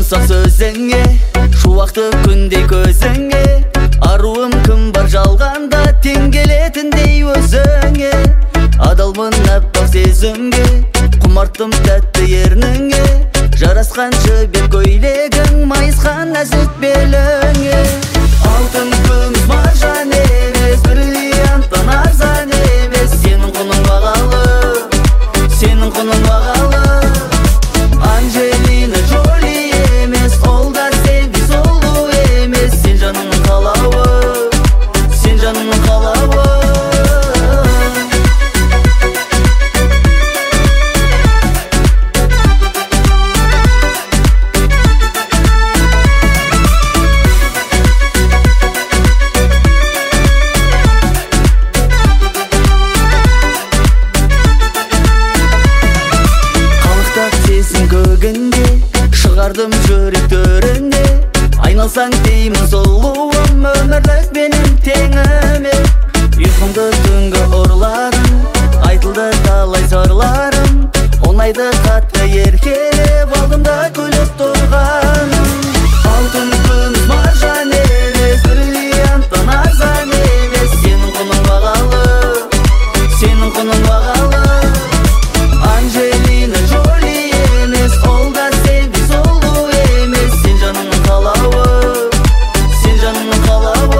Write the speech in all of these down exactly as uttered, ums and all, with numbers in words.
жұмсақ сөзіңе, шуақты күндей көзіңе, аруым кім бар жалғанда тең келетіндей өзіңе. Адалмын аппақ сезімге, құмарттым тәтті ерніңе, жарасқан жібек көйлегің, майысқан нәзік беліңе. Алтын күміс маржан емес, бриллианттан арзан емес, сенің құның бағалы, сенің құның бағалы. Анджелина Джоли емес, ол да sevgi сұлу емес, сен жанымның қалауы, сен жанымның қалауы. Шығардым жүрек төрінде, айналсаң деймін сұлуым, өмірлік менің теңіме. Ұйқымды түнгі ұрладым, айтылды талай сырларым, оңайды қатты еркелеп алдым да күліп тұрғаным. Алтын күміс маржан емес, бриллианттан арзан емес, сенің құның бағалы, сенің құның бағалы. Анджелина Джоли емес, ол да sevgi сұлу емес, сен жанымның қалауы, сен жанымның қалауы.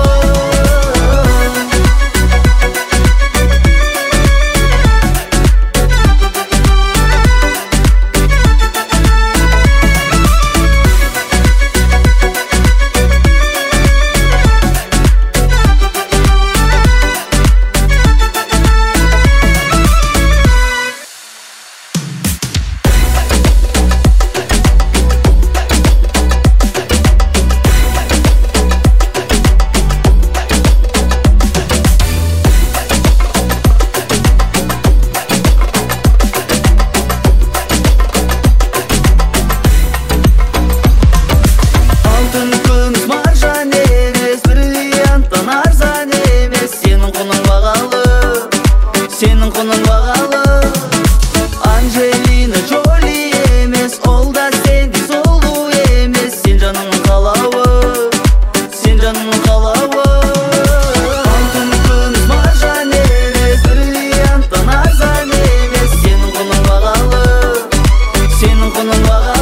Сенің құның бағалы. Анджелина Джоли емес, ол да sevgi сұлу емес, сен жанымның қалауы, сен жанымның қалауы. Алтын күміс маржан емес, бриллианттан арзан емес, сенің құның бағалы, сенің құның бағалы.